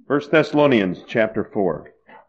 1 Thessalonians chapter 4.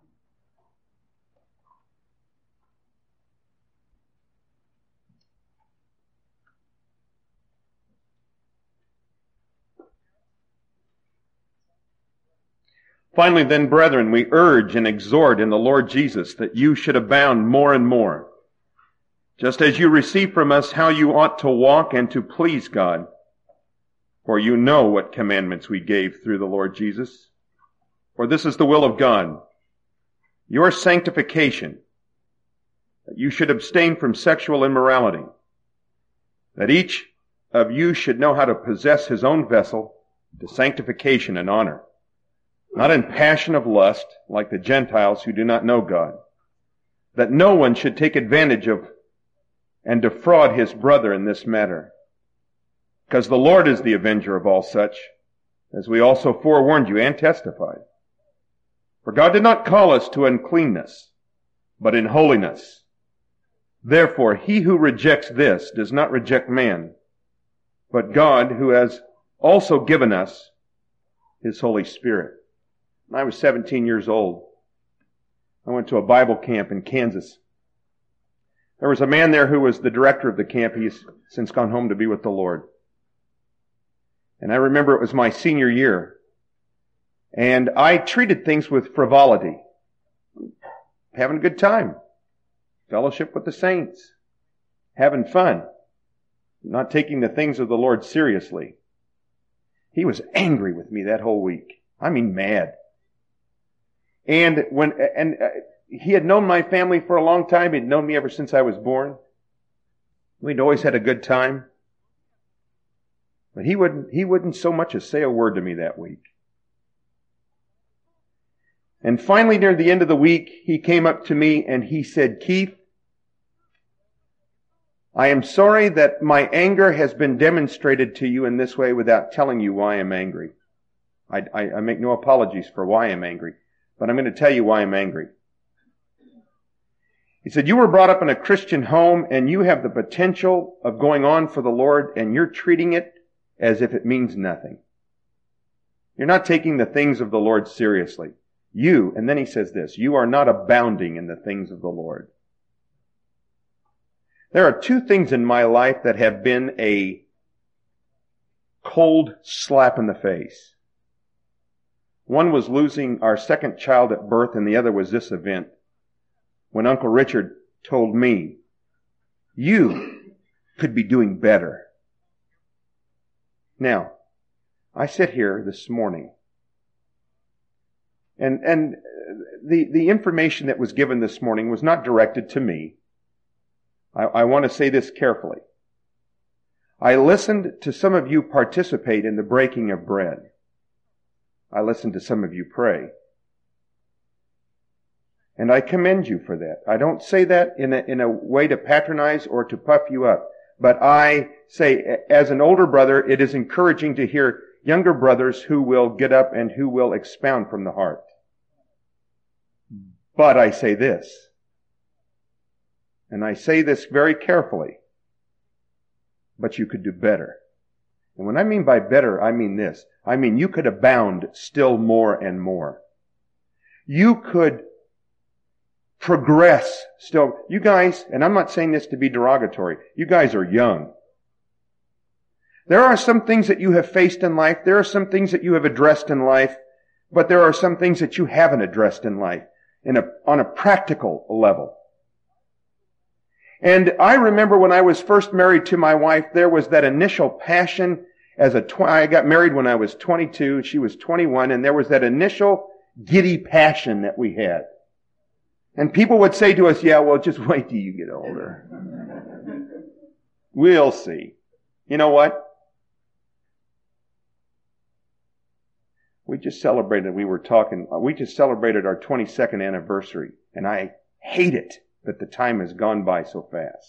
Finally then, brethren, we urge and exhort in the Lord Jesus that you should abound more and more, just as you receive from us how you ought to walk and to please God. For you know what commandments we gave through the Lord Jesus. For this is the will of God, your sanctification, that you should abstain from sexual immorality, that each of you should know how to possess his own vessel to sanctification and honor, not in passion of lust, like the Gentiles who do not know God, that no one should take advantage of and defraud his brother in this matter. Because the Lord is the avenger of all such, as we also forewarned you and testified. For God did not call us to uncleanness, but in holiness. Therefore, he who rejects this does not reject man, but God, who has also given us his Holy Spirit. When I was 17 years old, I went to a Bible camp in Kansas. There was a man there who was the director of the camp. He's since gone home to be with the Lord. And I remember it was my senior year. And I treated things with frivolity. Having a good time. Fellowship with the saints. Having fun. Not taking the things of the Lord seriously. He was angry with me that whole week. I mean mad. And he had known my family for a long time. He'd known me ever since I was born. We'd always had a good time. But he wouldn't so much as say a word to me that week. And finally, near the end of the week, he came up to me and he said, "Keith, I am sorry that my anger has been demonstrated to you in this way without telling you why I'm angry. I make no apologies for why I'm angry, but I'm going to tell you why I'm angry." He said, "You were brought up in a Christian home and you have the potential of going on for the Lord and you're treating it as if it means nothing. You're not taking the things of the Lord seriously. And then he says this, you are not abounding in the things of the Lord." There are two things in my life that have been a cold slap in the face. One was losing our second child at birth, and the other was this event when Uncle Richard told me, "You could be doing better." Now, I sit here this morning, and the information that was given this morning was not directed to me. I want to say this carefully. I listened to some of you participate in the breaking of bread. I listened to some of you pray. And I commend you for that. I don't say that in a way to patronize or to puff you up. But I say, as an older brother, it is encouraging to hear younger brothers who will get up and who will expound from the heart. But I say this, and I say this very carefully, but you could do better. And when I mean by better, I mean this. I mean you could abound still more and more. You could progress still. You guys, and I'm not saying this to be derogatory, you guys are young. There are some things that you have faced in life. There are some things that you have addressed in life. But there are some things that you haven't addressed in life on a practical level. And I remember when I was first married to my wife, there was that initial passion. I got married when I was 22, she was 21, and there was that initial giddy passion that we had. And people would say to us, "Yeah, well, just wait till you get older. We'll see." You know what? We just celebrated our 22nd anniversary, and I hate it that the time has gone by so fast.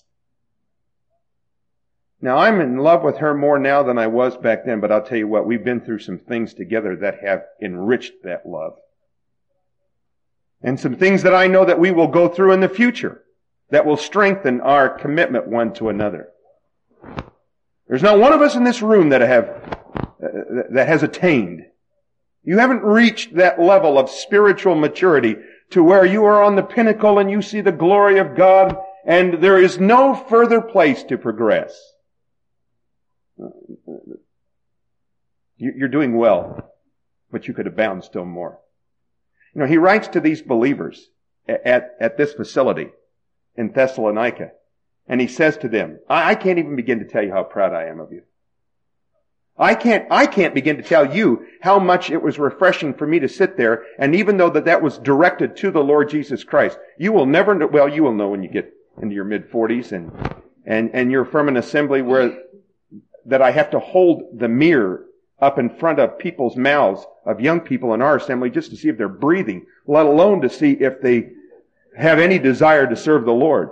Now, I'm in love with her more now than I was back then, but I'll tell you what, we've been through some things together that have enriched that love. And some things that I know that we will go through in the future that will strengthen our commitment one to another. There's not one of us in this room that has attained You haven't reached that level of spiritual maturity to where you are on the pinnacle and you see the glory of God and there is no further place to progress. You're doing well, but you could abound still more. You know, he writes to these believers at this facility in Thessalonica, and he says to them, I can't even begin to tell you how proud I am of you. I can't begin to tell you how much it was refreshing for me to sit there, and even though that was directed to the Lord Jesus Christ, you will never know, well, you will know when you get into your mid-40s and you're from an assembly where that I have to hold the mirror up in front of people's mouths, of young people in our assembly, just to see if they're breathing, let alone to see if they have any desire to serve the Lord.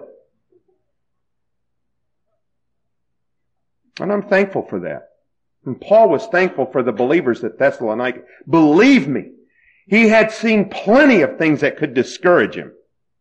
And I'm thankful for that. And Paul was thankful for the believers at Thessalonica. Believe me, he had seen plenty of things that could discourage him.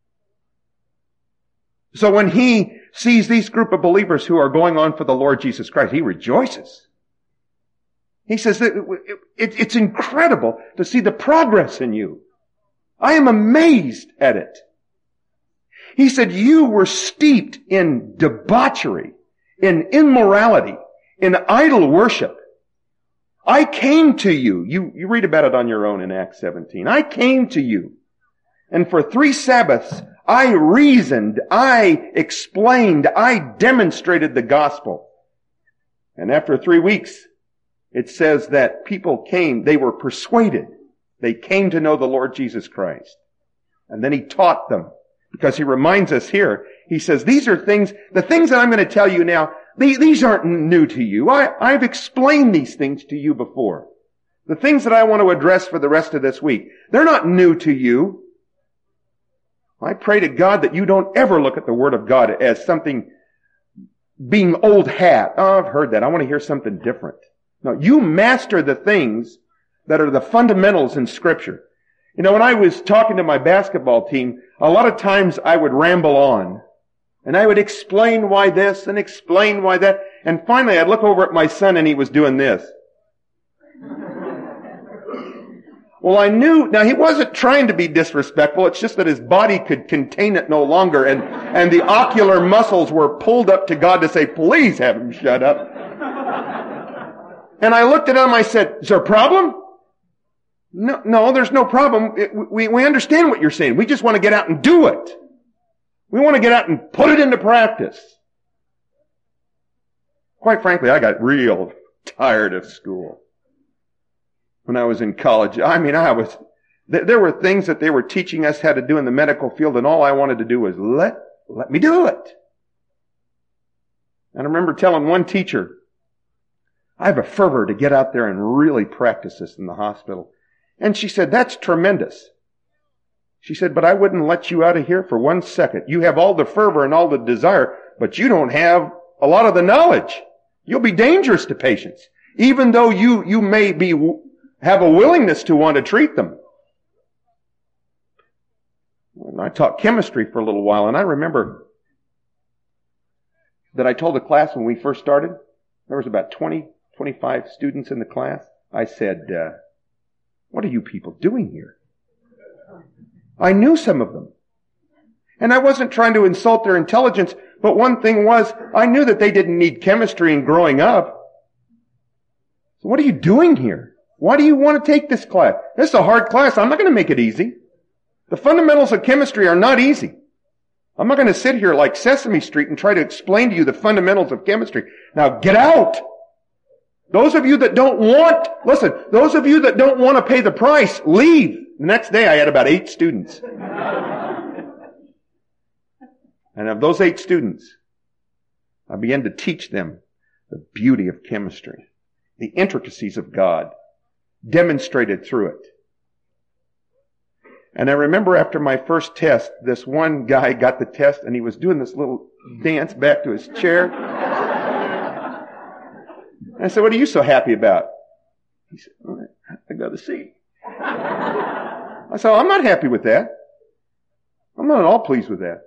So when he sees these group of believers who are going on for the Lord Jesus Christ, he rejoices. He says that it's incredible to see the progress in you. I am amazed at it. He said, you were steeped in debauchery, in immorality, in idol worship. I came to you. You read about it on your own in Acts 17. I came to you. And for 3 Sabbaths, I reasoned, I explained, I demonstrated the gospel. And after 3 weeks, it says that people came, they were persuaded. They came to know the Lord Jesus Christ. And then he taught them. Because he reminds us here, he says, these are things, the things that I'm going to tell you now, these aren't new to you. I've explained these things to you before. The things that I want to address for the rest of this week, they're not new to you. I pray to God that you don't ever look at the Word of God as something being old hat. Oh, I've heard that. I want to hear something different. No, you master the things that are the fundamentals in Scripture. You know, when I was talking to my basketball team, a lot of times I would ramble on. And I would explain why this and explain why that. And finally I'd look over at my son and he was doing this. Well, I knew, now he wasn't trying to be disrespectful, it's just that his body could contain it no longer and the ocular muscles were pulled up to God to say, please have him shut up. And I looked at him, I said, is there a problem? No, there's no problem. We understand what you're saying. We just want to get out and do it. We want to get out and put it into practice. Quite frankly, I got real tired of school. When I was in college, there were things that they were teaching us how to do in the medical field, and all I wanted to do was let me do it. And I remember telling one teacher, I have a fervor to get out there and really practice this in the hospital. And she said, that's tremendous. She said, but I wouldn't let you out of here for 1 second. You have all the fervor and all the desire, but you don't have a lot of the knowledge. You'll be dangerous to patients, even though you may have a willingness to want to treat them. And I taught chemistry for a little while, and I remember that I told the class when we first started, there was about 25 students in the class. I said, what are you people doing here? I knew some of them. And I wasn't trying to insult their intelligence, but one thing was, I knew that they didn't need chemistry in growing up. So what are you doing here? Why do you want to take this class? This is a hard class. I'm not going to make it easy. The fundamentals of chemistry are not easy. I'm not going to sit here like Sesame Street and try to explain to you the fundamentals of chemistry. Now get out! Those of you that don't want to pay the price, leave. The next day I had about 8 students. And of those 8 students, I began to teach them the beauty of chemistry, the intricacies of God, demonstrated through it. And I remember after my first test, this one guy got the test and he was doing this little dance back to his chair. And I said, what are you so happy about? He said, I got a C. I said, I'm not happy with that. I'm not at all pleased with that.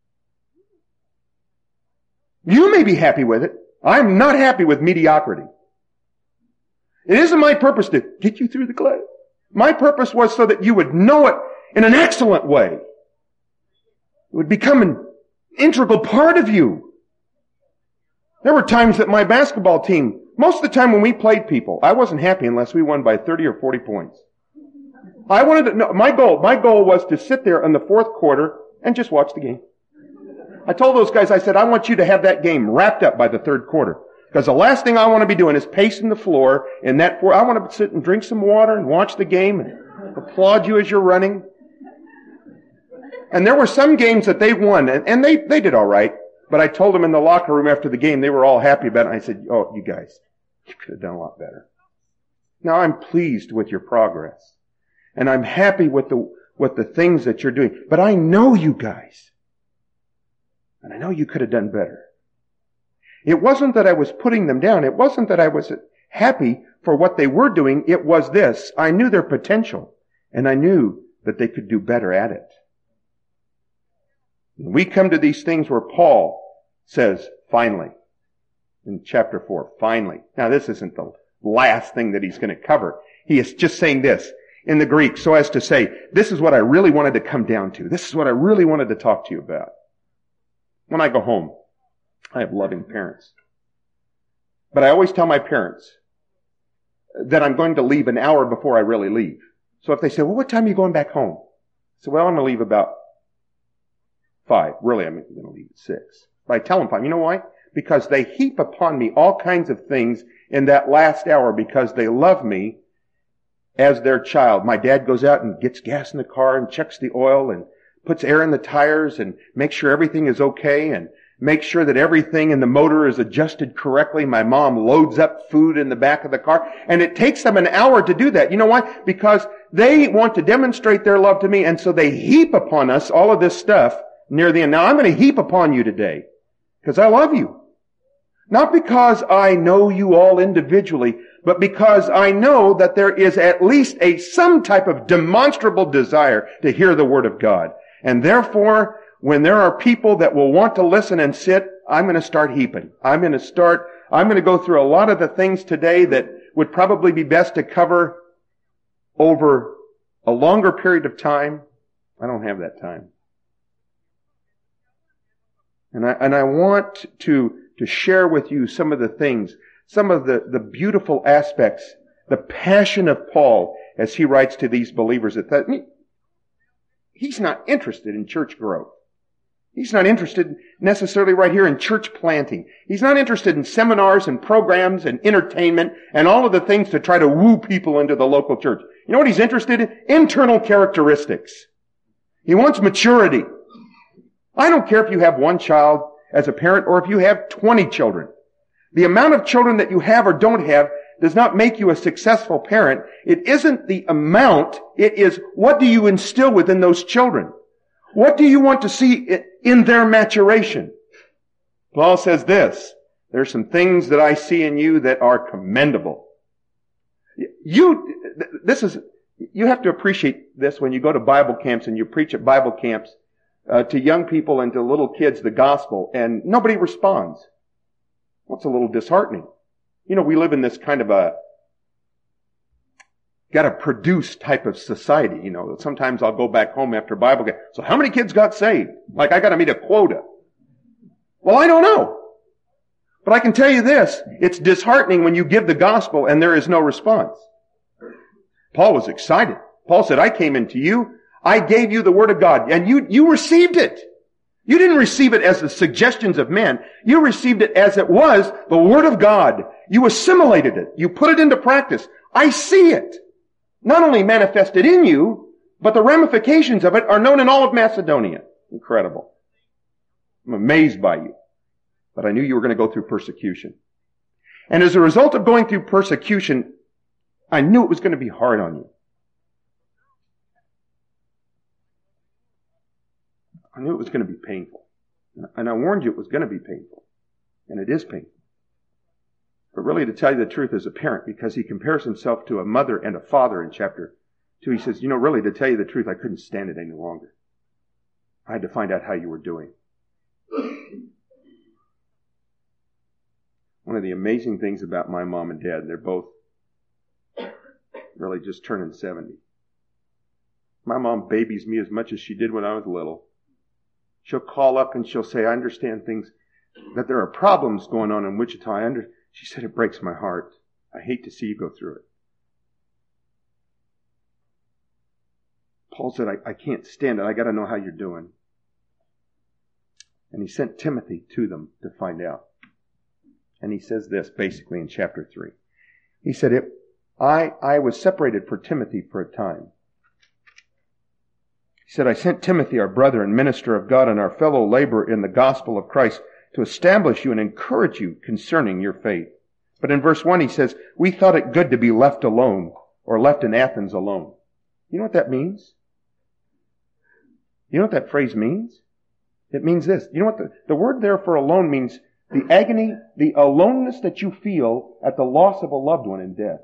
You may be happy with it. I'm not happy with mediocrity. It isn't my purpose to get you through the class. My purpose was so that you would know it in an excellent way. It would become an integral part of you. There were times that my basketball team, most of the time when we played people, I wasn't happy unless we won by 30 or 40 points. I wanted to know, my goal was to sit there in the fourth quarter and just watch the game. I told those guys, I said, I want you to have that game wrapped up by the third quarter. Because the last thing I want to be doing is pacing the floor in that I want to sit and drink some water and watch the game and applaud you as you're running. And there were some games that they won, and they did all right. But I told them in the locker room after the game, they were all happy about it. And I said, oh, you guys, you could have done a lot better. Now I'm pleased with your progress. And I'm happy with the things that you're doing. But I know you guys. And I know you could have done better. It wasn't that I was putting them down. It wasn't that I was happy for what they were doing. It was this. I knew their potential. And I knew that they could do better at it. We come to these things where Paul says, finally, in chapter 4, finally. Now this isn't the last thing that he's going to cover. He is just saying this in the Greek so as to say, this is what I really wanted to come down to. This is what I really wanted to talk to you about. When I go home, I have loving parents. But I always tell my parents that I'm going to leave an hour before I really leave. So if they say, well, what time are you going back home? I say, well, I'm going to leave about 5. Really, I'm going to leave at 6. But I tell them 5. You know why? Because they heap upon me all kinds of things in that last hour because they love me as their child. My dad goes out and gets gas in the car and checks the oil and puts air in the tires and makes sure everything is okay and makes sure that everything in the motor is adjusted correctly. My mom loads up food in the back of the car. And it takes them an hour to do that. You know why? Because they want to demonstrate their love to me, and so they heap upon us all of this stuff near the end. Now, I'm going to heap upon you today because I love you. Not because I know you all individually, but because I know that there is at least some type of demonstrable desire to hear the Word of God. And therefore, when there are people that will want to listen and sit, I'm going to start heaping. I'm going to go through a lot of the things today that would probably be best to cover over a longer period of time. I don't have that time. And I want to share with you some of the things, some of the beautiful aspects, the passion of Paul as he writes to these believers. He's not interested in church growth. He's not interested necessarily right here in church planting. He's not interested in seminars and programs and entertainment and all of the things to try to woo people into the local church. You know what he's interested in? Internal characteristics. He wants maturity. I don't care if you have one child as a parent or if you have 20 children. The amount of children that you have or don't have does not make you a successful parent. It isn't the amount. It is what do you instill within those children? What do you want to see in their maturation? Paul says this, there's some things that I see in you that are commendable. You have to appreciate this when you go to Bible camps and you preach at Bible camps to young people and to little kids the gospel and nobody responds. Well, it's a little disheartening. You know, we live in this kind of gotta produce type of society, you know. Sometimes I'll go back home after Bible camp. So how many kids got saved? Like I gotta meet a quota. Well, I don't know. But I can tell you this, it's disheartening when you give the gospel and there is no response. Paul was excited. Paul said, I came into you, I gave you the word of God, and you received it. You didn't receive it as the suggestions of men. You received it as it was, the word of God. You assimilated it. You put it into practice. I see it. Not only manifested in you, but the ramifications of it are known in all of Macedonia. Incredible. I'm amazed by you. But I knew you were going to go through persecution. And as a result of going through persecution, I knew it was going to be hard on you. I knew it was going to be painful. And I warned you it was going to be painful. And it is painful. But really, to tell you the truth, as a parent, because he compares himself to a mother and a father in chapter 2, he says, you know, really, to tell you the truth, I couldn't stand it any longer. I had to find out how you were doing. One of the amazing things about my mom and dad, they're both really just turning 70. My mom babies me as much as she did when I was little. She'll call up and she'll say, I understand things, that there are problems going on in Wichita. She said, it breaks my heart. I hate to see you go through it. Paul said, I can't stand it. I got to know how you're doing. And he sent Timothy to them to find out. And he says this basically in chapter 3. He said, I was separated for Timothy for a time. He said, I sent Timothy, our brother and minister of God and our fellow laborer in the gospel of Christ, to establish you and encourage you concerning your faith. But in verse 1 he says, we thought it good to be left alone, or left in Athens alone. You know what that means? You know what that phrase means? It means this. You know what the word there for alone means? The agony, the aloneness that you feel at the loss of a loved one in death.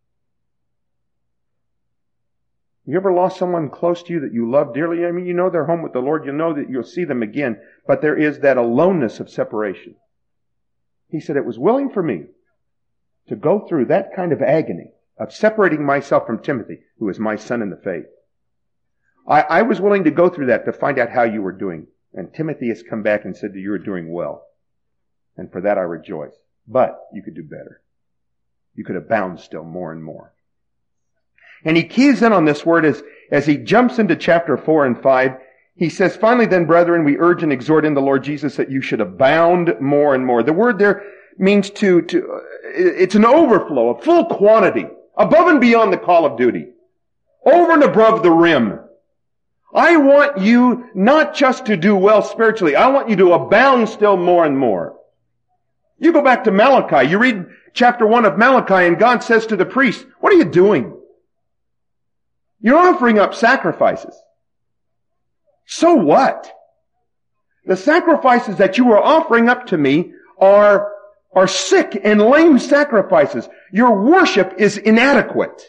You ever lost someone close to you that you love dearly? I mean, you know they're home with the Lord. You know that you'll see them again. But there is that aloneness of separation. He said, it was willing for me to go through that kind of agony of separating myself from Timothy, who is my son in the faith. I was willing to go through that to find out how you were doing. And Timothy has come back and said that you are doing well. And for that I rejoice. But you could do better. You could abound still more and more. And he keys in on this word as he jumps into chapter 4 and 5. He says, finally then, brethren, we urge and exhort in the Lord Jesus that you should abound more and more. The word there means it's an overflow, a full quantity, above and beyond the call of duty, over and above the rim. I want you not just to do well spiritually. I want you to abound still more and more. You go back to Malachi. You read chapter 1 of Malachi and God says to the priest, what are you doing? You're offering up sacrifices. So what? The sacrifices that you are offering up to me are sick and lame sacrifices. Your worship is inadequate.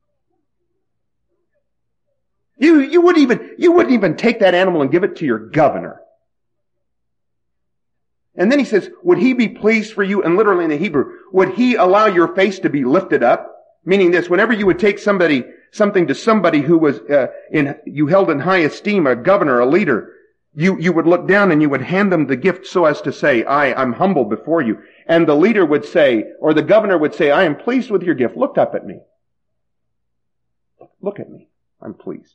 You wouldn't even take that animal and give it to your governor. And then he says, would he be pleased for you? And literally in the Hebrew, would he allow your face to be lifted up? Meaning this, whenever you would take something to somebody who was you held in high esteem, a governor, a leader, you would look down and you would hand them the gift so as to say, I'm humble before you. And the leader would say, or the governor would say, I am pleased with your gift. Look up at me. Look at me. I'm pleased.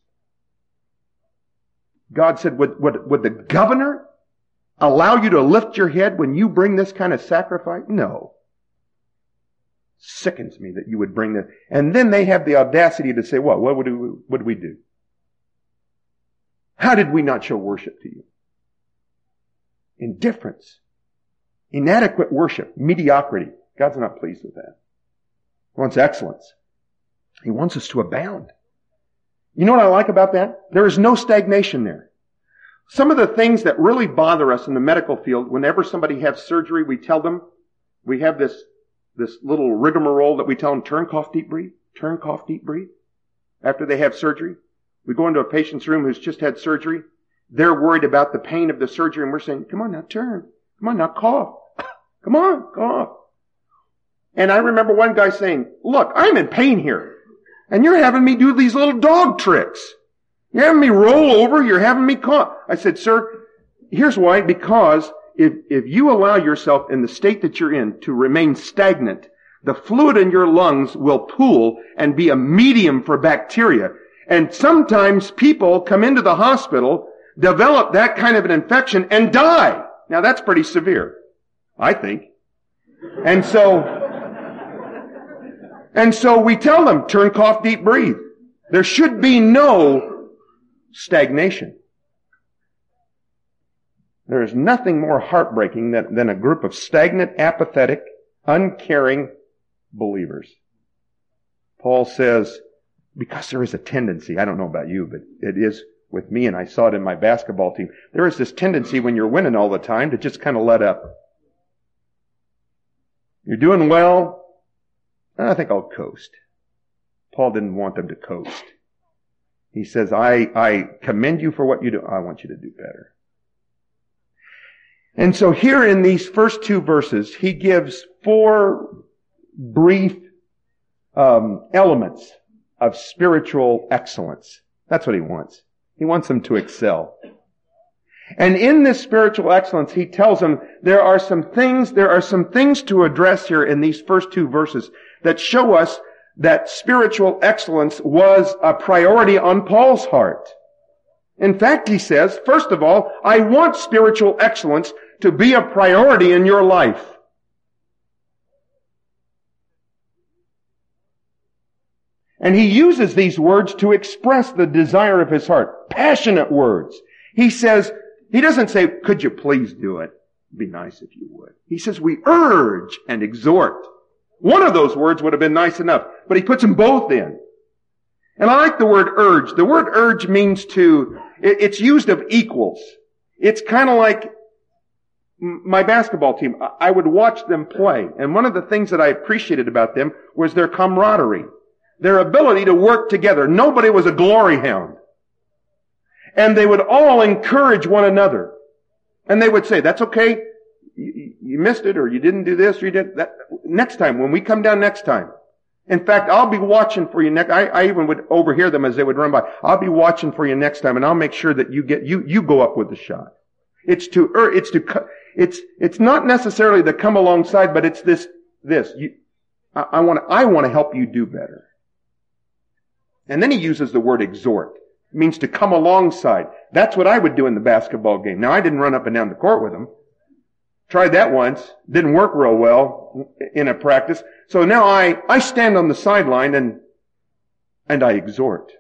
God said, would the governor allow you to lift your head when you bring this kind of sacrifice? No. Sickens me that you would bring that. And then they have the audacity to say, what did we do? How did we not show worship to you? Indifference. Inadequate worship. Mediocrity. God's not pleased with that. He wants excellence. He wants us to abound. You know what I like about that? There is no stagnation there. Some of the things that really bother us in the medical field, whenever somebody has surgery, we tell them, we have this little rigmarole that we tell them, turn, cough, deep, breathe. Turn, cough, deep, breathe. After they have surgery. We go into a patient's room who's just had surgery. They're worried about the pain of the surgery and we're saying, come on now, turn. Come on now, cough. Come on, cough. And I remember one guy saying, look, I'm in pain here. And you're having me do these little dog tricks. You're having me roll over. You're having me cough. I said, sir, here's why. Because if you allow yourself in the state that you're in to remain stagnant, the fluid in your lungs will pool and be a medium for bacteria. And sometimes people come into the hospital, develop that kind of an infection, and die. Now that's pretty severe, I think. And so we tell them, turn, cough, deep, breathe. There should be no stagnation. There is nothing more heartbreaking than a group of stagnant, apathetic, uncaring believers. Paul says, because there is a tendency, I don't know about you, but it is with me, and I saw it in my basketball team, there is this tendency when you're winning all the time to just kind of let up. You're doing well, I think I'll coast. Paul didn't want them to coast. He says, I commend you for what you do. I want you to do better. And so here in these first two verses, he gives four brief elements of spiritual excellence. That's what he wants. He wants them to excel. And in this spiritual excellence, he tells them there are some things to address here in these first two verses that show us that spiritual excellence was a priority on Paul's heart. In fact, he says, first of all, I want spiritual excellence to be a priority in your life. And he uses these words to express the desire of his heart. Passionate words. He doesn't say, could you please do it? It'd be nice if you would. He says, we urge and exhort. One of those words would have been nice enough, but he puts them both in. And I like the word urge. The word urge means it's used of equals. It's kind of like my basketball team. I would watch them play. And one of the things that I appreciated about them was their camaraderie. Their ability to work together. Nobody was a glory hound. And they would all encourage one another. And they would say, that's okay. You missed it, or you didn't do this, or you did that. Next time, when we come down next time. In fact, I'll be watching for you next. I even would overhear them as they would run by. I'll be watching for you next time, and I'll make sure that you go up with the shot. It's not necessarily to come alongside, but it's this. I want to help you do better. And then he uses the word exhort. It means to come alongside. That's what I would do in the basketball game. Now, I didn't run up and down the court with them. Tried that once. Didn't work real well in a practice. So now I stand on the sideline and I exhort.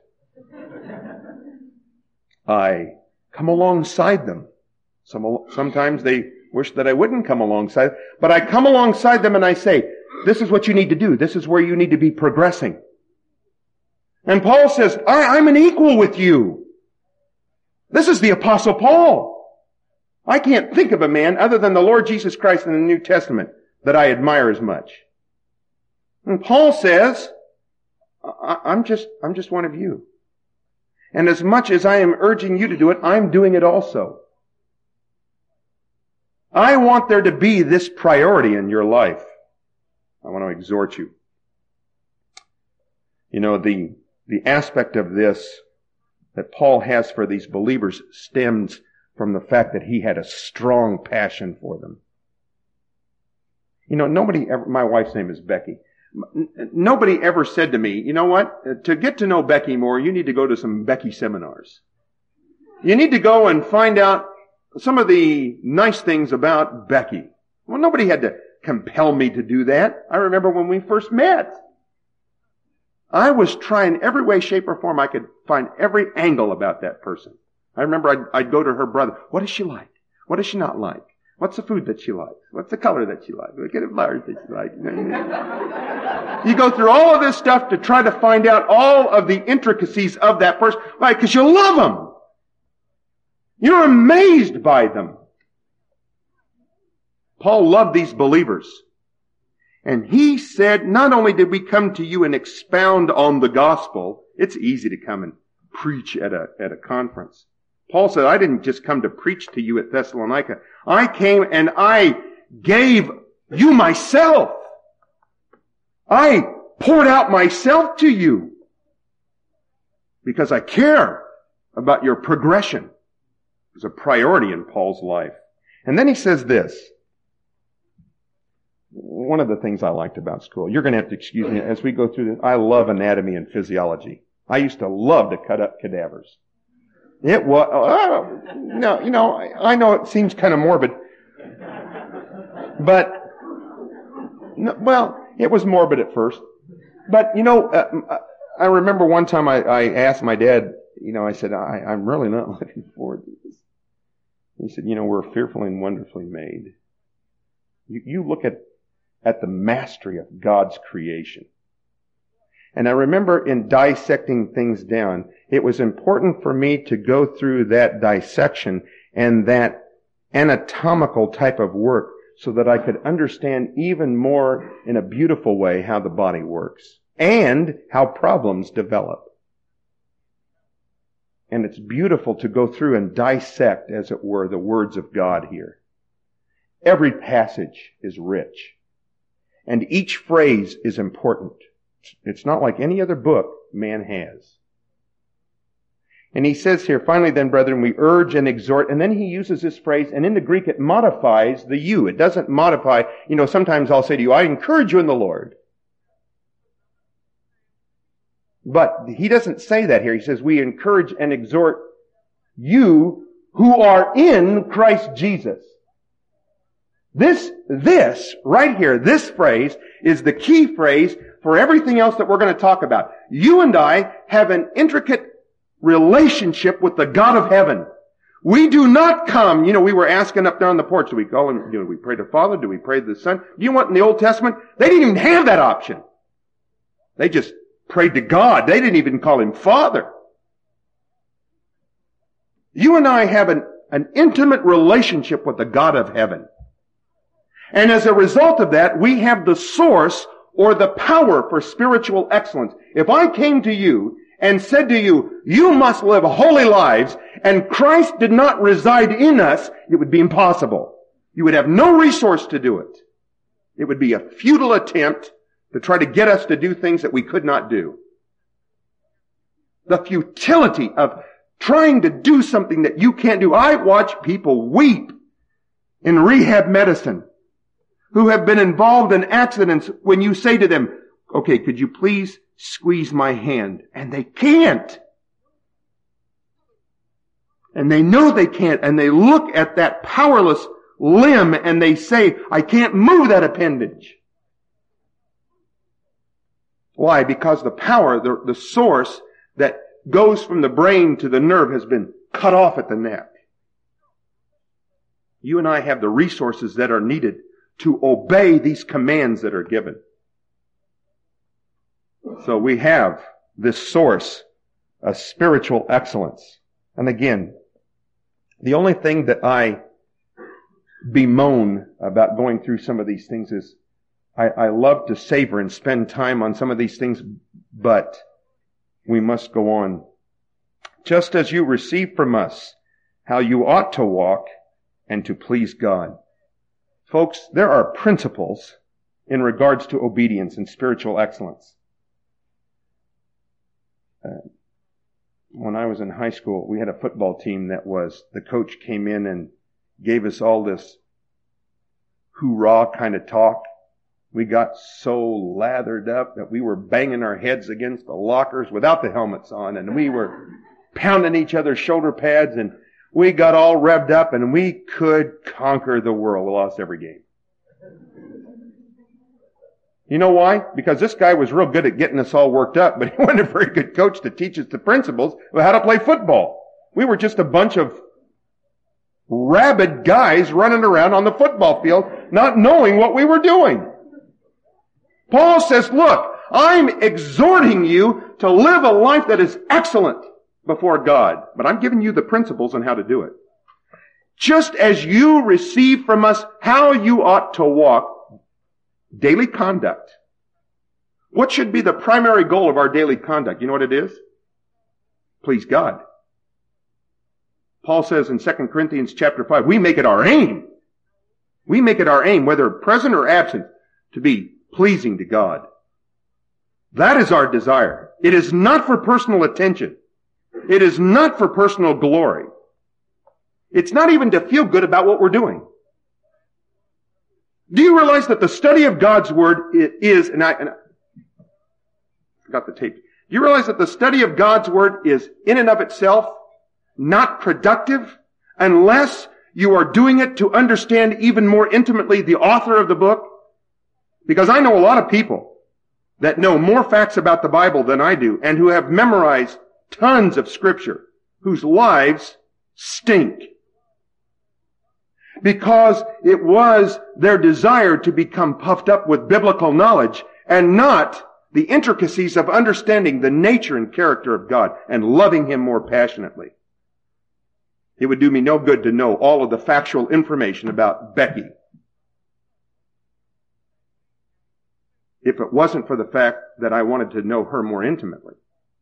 I come alongside them. Sometimes they wish that I wouldn't come alongside, but I come alongside them and I say, this is what you need to do. This is where you need to be progressing. And Paul says, I'm an equal with you. This is the Apostle Paul. I can't think of a man other than the Lord Jesus Christ in the New Testament that I admire as much. And Paul says, I'm just one of you. And as much as I am urging you to do it, I'm doing it also. I want there to be this priority in your life. I want to exhort you. You know, the aspect of this that Paul has for these believers stems from the fact that he had a strong passion for them. You know, my wife's name is Becky. Nobody ever said to me, you know what, to get to know Becky more, you need to go to some Becky seminars. You need to go and find out some of the nice things about Becky. Well, nobody had to compel me to do that. I remember when we first met. I was trying every way, shape, or form I could find every angle about that person. I remember I'd go to her brother. What is she like? What is she not like? What's the food that she likes? What's the color that she likes? What kind of flowers that she likes? You go through all of this stuff to try to find out all of the intricacies of that person. Why? Because you love them. You're amazed by them. Paul loved these believers. And he said, not only did we come to you and expound on the gospel, it's easy to come and preach at a conference. Paul said, I didn't just come to preach to you at Thessalonica. I came and I gave you myself. I poured out myself to you because I care about your progression. It was a priority in Paul's life. And then he says this. One of the things I liked about school, you're going to have to excuse me as we go through this. I love anatomy and physiology. I used to love to cut up cadavers. It was, I know it seems kind of morbid, but, well, it was morbid at first. But, I remember one time I asked my dad, I said, I'm really not looking forward to this. He said, we're fearfully and wonderfully made. You look at the mastery of God's creation. And I remember in dissecting things down, it was important for me to go through that dissection and that anatomical type of work so that I could understand even more in a beautiful way how the body works and how problems develop. And it's beautiful to go through and dissect, as it were, the words of God here. Every passage is rich. And each phrase is important. It's not like any other book man has. And he says here, finally then, brethren, we urge and exhort, and then he uses this phrase, and in the Greek it modifies the you. It doesn't modify, sometimes I'll say to you, I encourage you in the Lord. But he doesn't say that here. He says, we encourage and exhort you who are in Christ Jesus. This right here, this phrase is the key phrase for everything else that we're going to talk about. You and I have an intricate relationship with the God of heaven. We do not come, we were asking up there on the porch, do we call him, do we pray to Father? Do we pray to the Son? Do you want in the Old Testament? They didn't even have that option. They just prayed to God. They didn't even call him Father. You and I have an intimate relationship with the God of heaven. And as a result of that, we have the source or the power for spiritual excellence. If I came to you and said to you, you must live holy lives, and Christ did not reside in us, it would be impossible. You would have no resource to do it. It would be a futile attempt to try to get us to do things that we could not do. The futility of trying to do something that you can't do. I watch people weep in rehab medicine who have been involved in accidents when you say to them, okay, could you please squeeze my hand? And they can't. And they know they can't. And they look at that powerless limb and they say, I can't move that appendage. Why? Because the power, the source that goes from the brain to the nerve has been cut off at the neck. You and I have the resources that are needed to obey these commands that are given. So we have this source of spiritual excellence. And again, the only thing that I bemoan about going through some of these things is I love to savor and spend time on some of these things, but we must go on. Just as you receive from us how you ought to walk and to please God. Folks, there are principles in regards to obedience and spiritual excellence. When I was in high school, we had a football team the coach came in and gave us all this hoorah kind of talk. We got so lathered up that we were banging our heads against the lockers without the helmets on, and we were pounding each other's shoulder pads, and we got all revved up, and we could conquer the world. We lost every game. You know why? Because this guy was real good at getting us all worked up, but he wasn't a very good coach to teach us the principles of how to play football. We were just a bunch of rabid guys running around on the football field, not knowing what we were doing. Paul says, look, I'm exhorting you to live a life that is excellent before God, but I'm giving you the principles on how to do it. Just as you receive from us how you ought to walk, daily conduct. What should be the primary goal of our daily conduct? You know what it is? Please God. Paul says in 2 Corinthians chapter 5, we make it our aim. We make it our aim, whether present or absent, to be pleasing to God. That is our desire. It is not for personal attention. It is not for personal glory. It's not even to feel good about what we're doing. Do you realize that the study of God's Word is, and I forgot the tape. Do you realize that the study of God's Word is in and of itself not productive unless you are doing it to understand even more intimately the author of the book? Because I know a lot of people that know more facts about the Bible than I do and who have memorized tons of Scripture whose lives stink. Because it was their desire to become puffed up with biblical knowledge and not the intricacies of understanding the nature and character of God and loving Him more passionately. It would do me no good to know all of the factual information about Becky if it wasn't for the fact that I wanted to know her more intimately.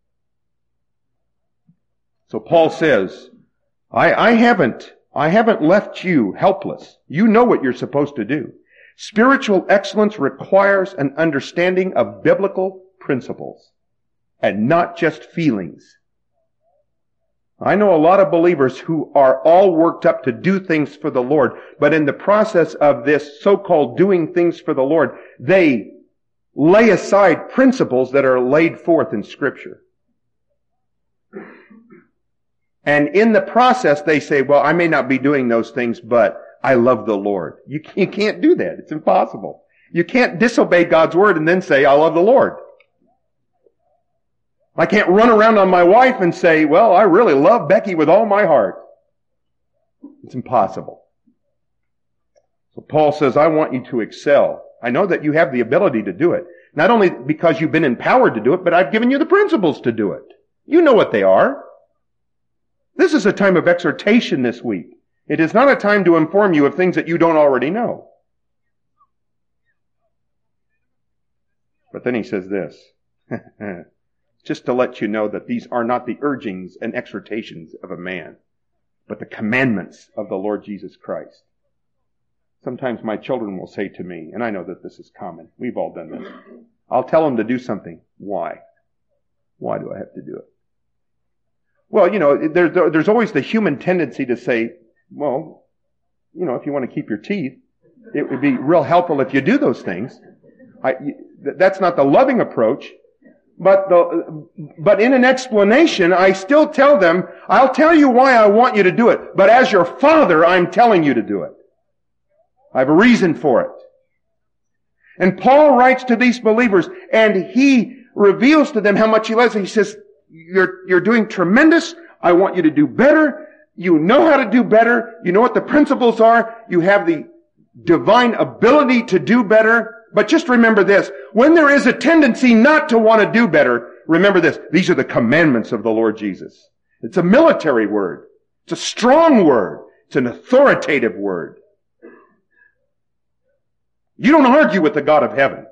So Paul says, I haven't left you helpless. You know what you're supposed to do. Spiritual excellence requires an understanding of biblical principles. and not just feelings. I know a lot of believers who are all worked up to do things for the Lord, but in the process of this so-called doing things for the Lord, they lay aside principles that are laid forth in Scripture. And in the process, they say, well, I may not be doing those things, but I love the Lord. You can't do that. It's impossible. You can't disobey God's word and then say, I love the Lord. I can't run around on my wife and say, well, I really love Becky with all my heart. It's impossible. So Paul says, I want you to excel. I know that you have the ability to do it. Not only because you've been empowered to do it, but I've given you the principles to do it. You know what they are. This is a time of exhortation this week. It is not a time to inform you of things that you don't already know. But then he says this, just to let you know that these are not the urgings and exhortations of a man, but the commandments of the Lord Jesus Christ. Sometimes my children will say to me, and I know that this is common, we've all done this, I'll tell them to do something. Why? Why do I have to do it? Well, there's always the human tendency to say, well, if you want to keep your teeth, it would be real helpful if you do those things. That's not the loving approach. But in an explanation, I still tell them, I'll tell you why I want you to do it. But as your father, I'm telling you to do it. I have a reason for it. And Paul writes to these believers, and he reveals to them how much he loves them. He says, you're doing tremendous. I want you to do better. You know how to do better. You know what the principles are. You have the divine ability to do better. But just remember this. When there is a tendency not to want to do better, remember this. These are the commandments of the Lord Jesus. It's a military word. It's a strong word. It's an authoritative word. You don't argue with the God of heaven.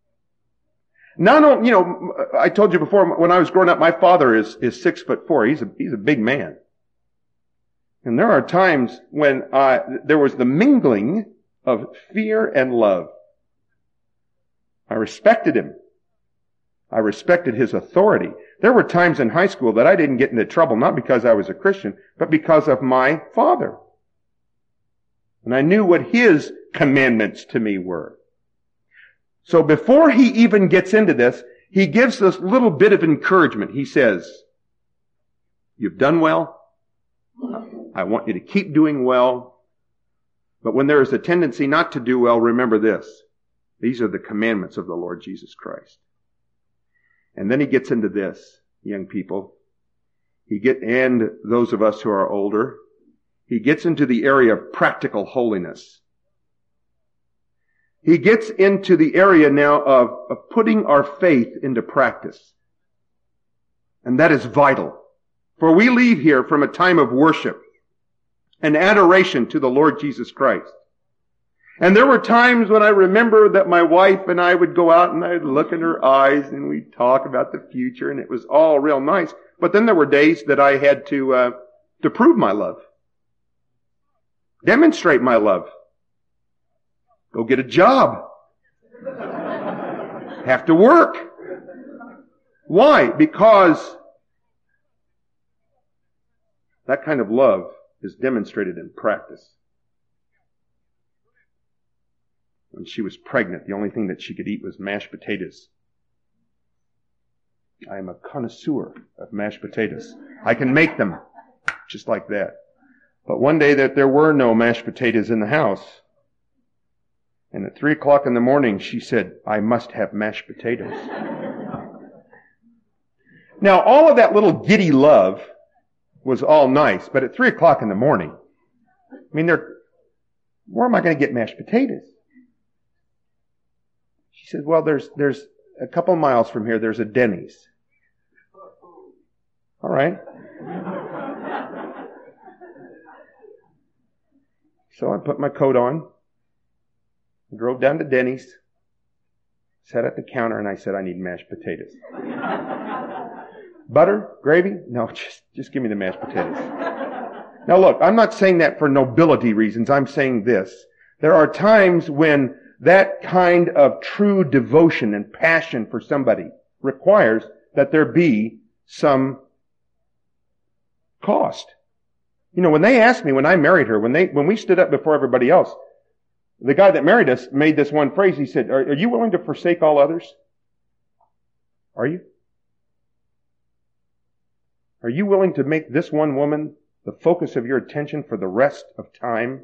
I told you before, when I was growing up, my father is 6'4". He's a big man. And there are times when there was the mingling of fear and love. I respected him. I respected his authority. There were times in high school that I didn't get into trouble, not because I was a Christian, but because of my father. And I knew what his commandments to me were. So before he even gets into this, he gives this little bit of encouragement. He says, you've done well. I want you to keep doing well. But when there is a tendency not to do well, remember this. These are the commandments of the Lord Jesus Christ. And then he gets into this, young people. And those of us who are older, he gets into the area of practical holiness. He gets into the area now of putting our faith into practice. And that is vital. For we leave here from a time of worship and adoration to the Lord Jesus Christ. And there were times when I remember that my wife and I would go out and I'd look in her eyes and we'd talk about the future, and it was all real nice. But then there were days that I had to prove my love. Demonstrate my love. Go get a job. Have to work. Why? Because that kind of love is demonstrated in practice. When she was pregnant, the only thing that she could eat was mashed potatoes. I am a connoisseur of mashed potatoes. I can make them just like that. But one day that there were no mashed potatoes in the house, and at 3 o'clock in the morning she said, I must have mashed potatoes. Now, all of that little giddy love was all nice, but at 3 o'clock in the morning, where am I going to get mashed potatoes? She said, well, there's a couple miles from here, there's a Denny's. All right. So I put my coat on, drove down to Denny's, sat at the counter, and I said, I need mashed potatoes. Butter? Gravy? No, just give me the mashed potatoes. Now look, I'm not saying that for nobility reasons. I'm saying this. There are times when that kind of true devotion and passion for somebody requires that there be some cost. You know, when they asked me when I married her, when we stood up before everybody else, the guy that married us made this one phrase. He said, are you willing to forsake all others? Are you? Are you willing to make this one woman the focus of your attention for the rest of time?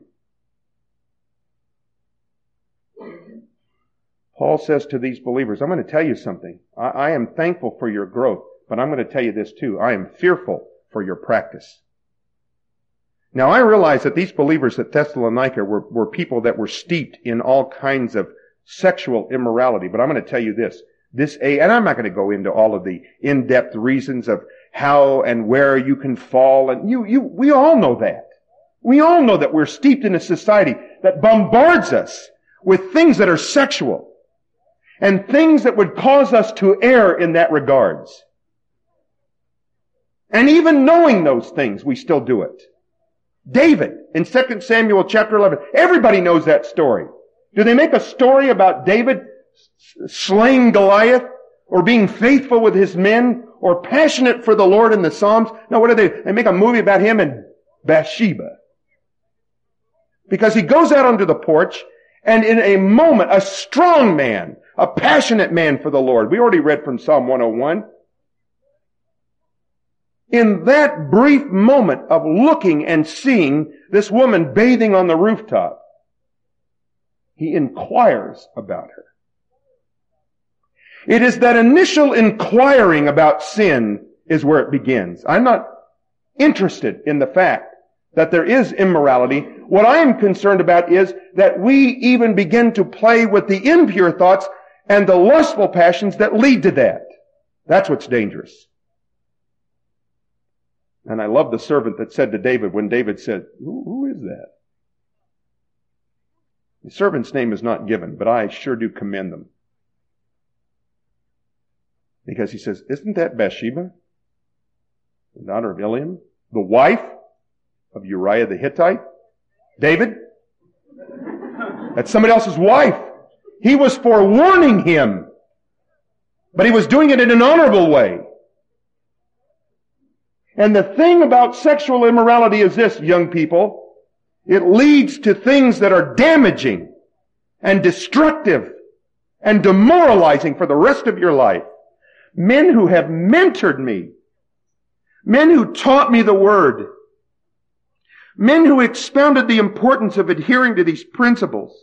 Paul says to these believers, I'm going to tell you something. I am thankful for your growth, but I'm going to tell you this too. I am fearful for your practice. Now I realize that these believers at Thessalonica were people that were steeped in all kinds of sexual immorality, but I'm going to tell you this. And I'm not going to go into all of the in-depth reasons of how and where you can fall, and we all know that. We all know that we're steeped in a society that bombards us with things that are sexual and things that would cause us to err in that regards. And even knowing those things, we still do it. David, in 2 Samuel chapter 11, everybody knows that story. Do they make a story about David slaying Goliath, or being faithful with his men, or passionate for the Lord in the Psalms? No, what do they? They make a movie about him and Bathsheba. Because he goes out onto the porch, and in a moment, a strong man, a passionate man for the Lord. We already read from Psalm 101. In that brief moment of looking and seeing this woman bathing on the rooftop, he inquires about her. It is that initial inquiring about sin is where it begins. I'm not interested in the fact that there is immorality. What I am concerned about is that we even begin to play with the impure thoughts and the lustful passions that lead to that. That's what's dangerous. And I love the servant that said to David, when David said, who is that? The servant's name is not given, but I sure do commend them. Because he says, isn't that Bathsheba, the daughter of Eliam, the wife of Uriah the Hittite? David? That's somebody else's wife. He was forewarning him, but he was doing it in an honorable way. And the thing about sexual immorality is this, young people. It leads to things that are damaging and destructive and demoralizing for the rest of your life. Men who have mentored me, men who taught me the Word, men who expounded the importance of adhering to these principles,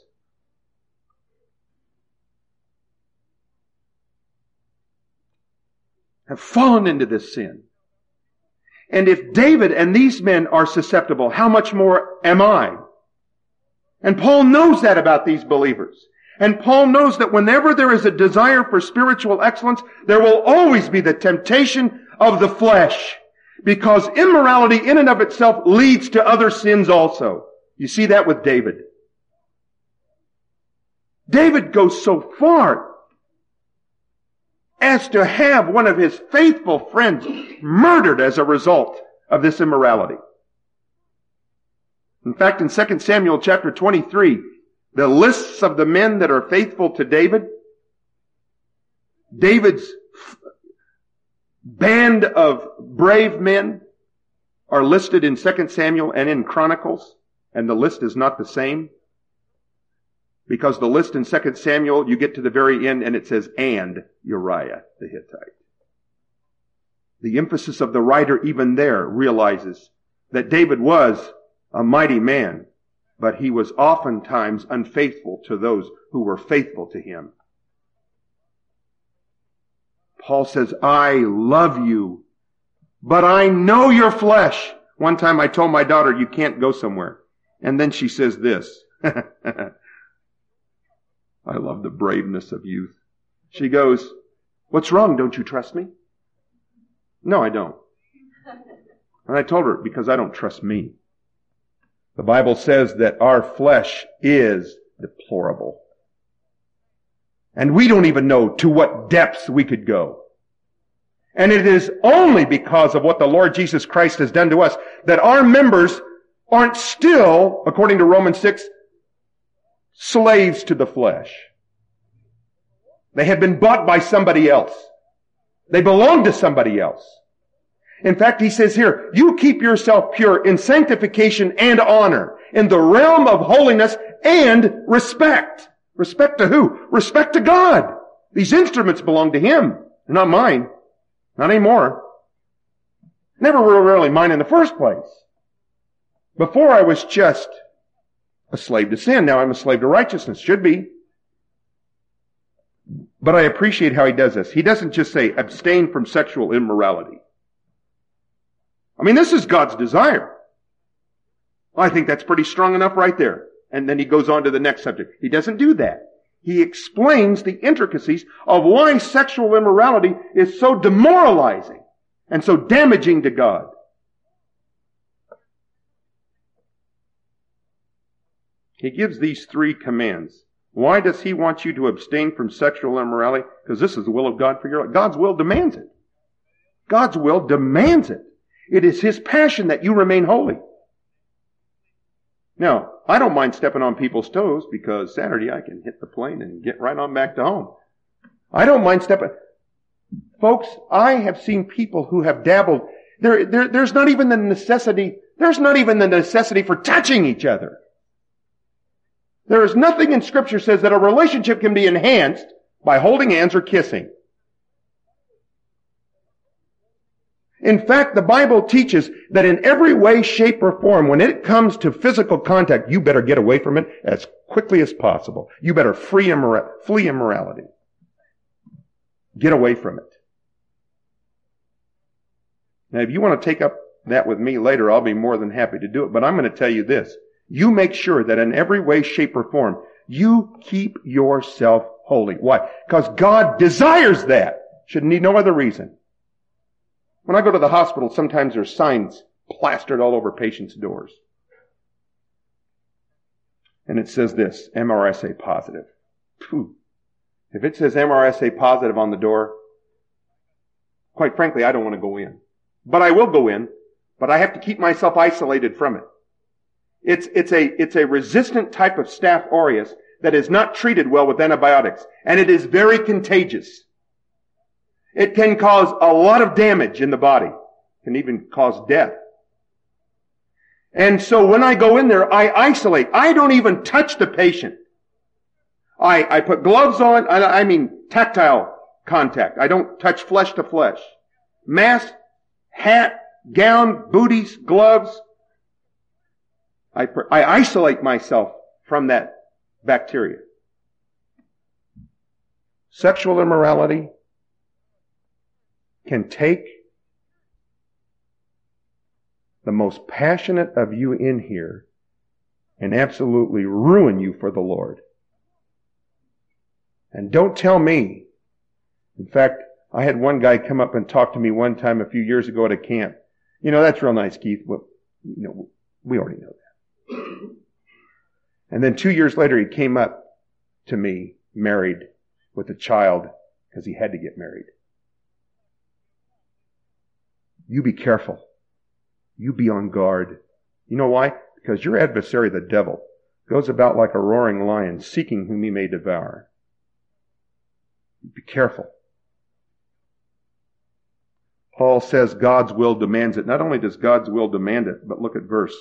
have fallen into this sin. And if David and these men are susceptible, how much more am I? And Paul knows that about these believers. And Paul knows that whenever there is a desire for spiritual excellence, there will always be the temptation of the flesh. Because immorality in and of itself leads to other sins also. You see that with David. David goes so far as to have one of his faithful friends murdered as a result of this immorality. In fact, in 2 Samuel chapter 23, the lists of the men that are faithful to David, David's band of brave men are listed in 2 Samuel and in Chronicles, and the list is not the same. Because the list in 2 Samuel, you get to the very end and it says, and Uriah the Hittite. The emphasis of the writer even there realizes that David was a mighty man, but he was oftentimes unfaithful to those who were faithful to him. Paul says, I love you, but I know your flesh. One time I told my daughter, you can't go somewhere. And then she says this. I love the braveness of youth. She goes, what's wrong? Don't you trust me? No, I don't. And I told her, because I don't trust me. The Bible says that our flesh is deplorable. And we don't even know to what depths we could go. And it is only because of what the Lord Jesus Christ has done to us that our members aren't still, according to Romans 6, slaves to the flesh. They have been bought by somebody else. They belong to somebody else. In fact, he says here, you keep yourself pure in sanctification and honor, in the realm of holiness and respect. Respect to who? Respect to God. These instruments belong to Him. They're not mine. Not anymore. Never were really mine in the first place. Before I was just a slave to sin. Now I'm a slave to righteousness. Should be. But I appreciate how he does this. He doesn't just say abstain from sexual immorality. I mean, this is God's desire. I think that's pretty strong enough right there. And then he goes on to the next subject. He doesn't do that. He explains the intricacies of why sexual immorality is so demoralizing and so damaging to God. He gives these 3 commands. Why does he want you to abstain from sexual immorality? Because this is the will of God for your life. God's will demands it. God's will demands it. It is His passion that you remain holy. Now, I don't mind stepping on people's toes because Saturday I can hit the plane and get right on back to home. I don't mind stepping. Folks, I have seen people who have dabbled. There's not even the necessity for touching each other. There is nothing in Scripture says that a relationship can be enhanced by holding hands or kissing. In fact, the Bible teaches that in every way, shape, or form, when it comes to physical contact, you better get away from it as quickly as possible. You better flee immorality. Get away from it. Now, if you want to take up that with me later, I'll be more than happy to do it. But I'm going to tell you this. You make sure that in every way, shape, or form, you keep yourself holy. Why? Because God desires that. Should need no other reason. When I go to the hospital, sometimes there's signs plastered all over patients' doors. And it says this, MRSA positive. Phew. If it says MRSA positive on the door, quite frankly, I don't want to go in. But I will go in, but I have to keep myself isolated from it. It's a resistant type of Staph aureus that is not treated well with antibiotics. And it is very contagious. It can cause a lot of damage in the body. It can even cause death. And so when I go in there, I isolate. I don't even touch the patient. I put gloves on. I mean tactile contact. I don't touch flesh to flesh. Mask, hat, gown, booties, gloves. I isolate myself from that bacteria. Sexual immorality can take the most passionate of you in here and absolutely ruin you for the Lord. And don't tell me. In fact, I had one guy come up and talk to me one time a few years ago at a camp. You know, that's real nice, Keith. Well, you know, we already know that. And then 2 years later, he came up to me, married, with a child, because he had to get married. You be careful. You be on guard. You know why? Because your adversary, the devil, goes about like a roaring lion, seeking whom he may devour. Be careful. Paul says God's will demands it. Not only does God's will demand it, but look at verse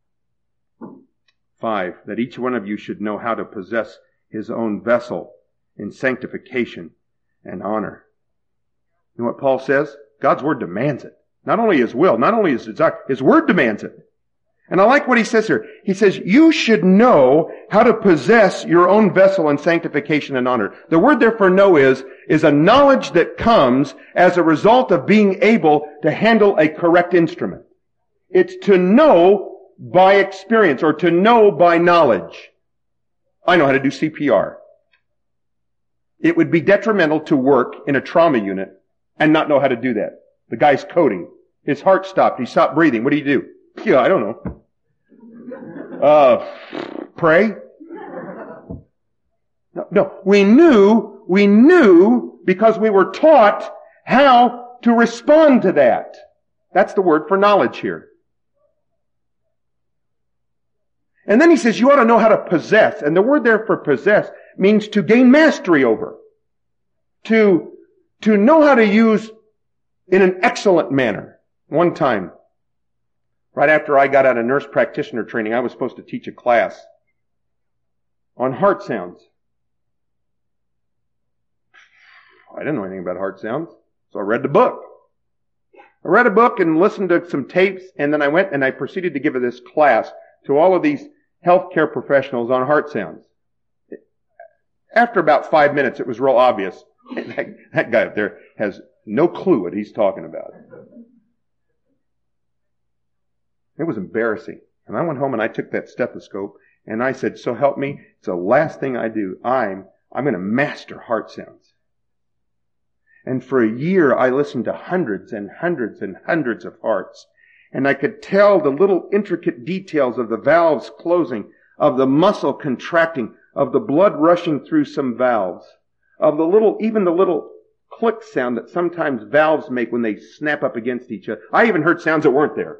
5, that each one of you should know how to possess his own vessel in sanctification and honor. You know what Paul says? God's word demands it. Not only his will, not only his desire, his word demands it. And I like what he says here. He says, you should know how to possess your own vessel in sanctification and honor. The word there for know is a knowledge that comes as a result of being able to handle a correct instrument. It's to know by experience or to know by knowledge. I know how to do CPR. It would be detrimental to work in a trauma unit and not know how to do that. The guy's coding. His heart stopped. He stopped breathing. What do you do? Yeah, I don't know. Pray? No. We knew because we were taught how to respond to that. That's the word for knowledge here. And then he says you ought to know how to possess. And the word there for possess means to gain mastery over. To know how to use in an excellent manner. One time, right after I got out of nurse practitioner training, I was supposed to teach a class on heart sounds. I didn't know anything about heart sounds, so I read the book. I read a book and listened to some tapes, and then I went and I proceeded to give this class to all of these healthcare professionals on heart sounds. After about 5 minutes, it was real obvious. That guy up there has no clue what he's talking about. It was embarrassing. And I went home and I took that stethoscope and I said, so help me, it's the last thing I do. I'm going to master heart sounds. And for a year, I listened to hundreds and hundreds and hundreds of hearts. And I could tell the little intricate details of the valves closing, of the muscle contracting, of the blood rushing through some valves, of even the little click sound that sometimes valves make when they snap up against each other. I even heard sounds that weren't there.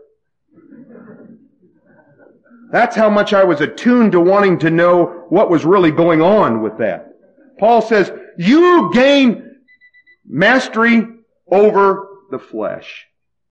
That's how much I was attuned to wanting to know what was really going on with that. Paul says, you gain mastery over the flesh.